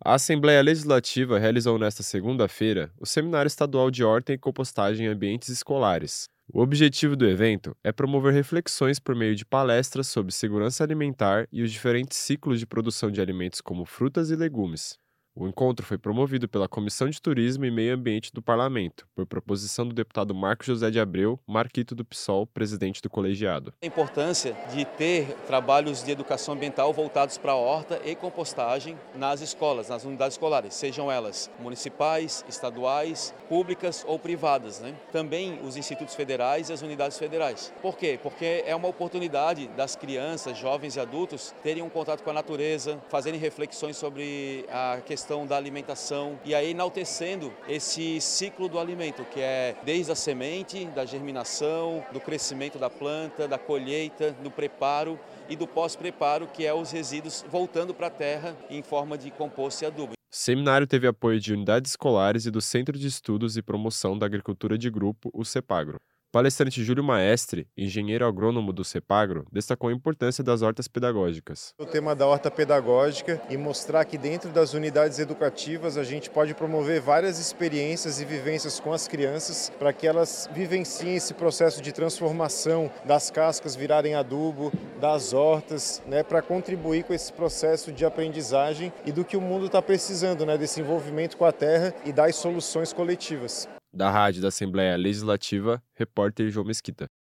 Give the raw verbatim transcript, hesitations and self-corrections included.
A Assembleia Legislativa realizou nesta segunda-feira o Seminário Estadual de Horta e Compostagem em Ambientes Escolares. O objetivo do evento é promover reflexões por meio de palestras sobre segurança alimentar e os diferentes ciclos de produção de alimentos como frutas e legumes. O encontro foi promovido pela Comissão de Turismo e Meio Ambiente do Parlamento, por proposição do deputado Marcos José de Abreu, Marquito do PSOL, presidente do colegiado. A importância de ter trabalhos de educação ambiental voltados para a horta e compostagem nas escolas, nas unidades escolares, sejam elas municipais, estaduais, públicas ou privadas, né? Também os institutos federais e as unidades federais. Por quê? Porque é uma oportunidade das crianças, jovens e adultos terem um contato com a natureza, fazerem reflexões sobre a questão da alimentação e aí enaltecendo esse ciclo do alimento, que é desde a semente, da germinação, do crescimento da planta, da colheita, do preparo e do pós-preparo, que é os resíduos voltando para a terra em forma de composto e adubo. O seminário teve apoio de unidades escolares e do Centro de Estudos e Promoção da Agricultura de Grupo, o CEPAGRO. O palestrante Júlio Maestre, engenheiro agrônomo do CEPAGRO, destacou a importância das hortas pedagógicas. O tema da horta pedagógica e mostrar que dentro das unidades educativas a gente pode promover várias experiências e vivências com as crianças para que elas vivenciem esse processo de transformação das cascas virarem adubo, das hortas, né, para contribuir com esse processo de aprendizagem e do que o mundo está precisando, né, desse envolvimento com a terra e das soluções coletivas. Da Rádio da Assembleia Legislativa, repórter João Mesquita.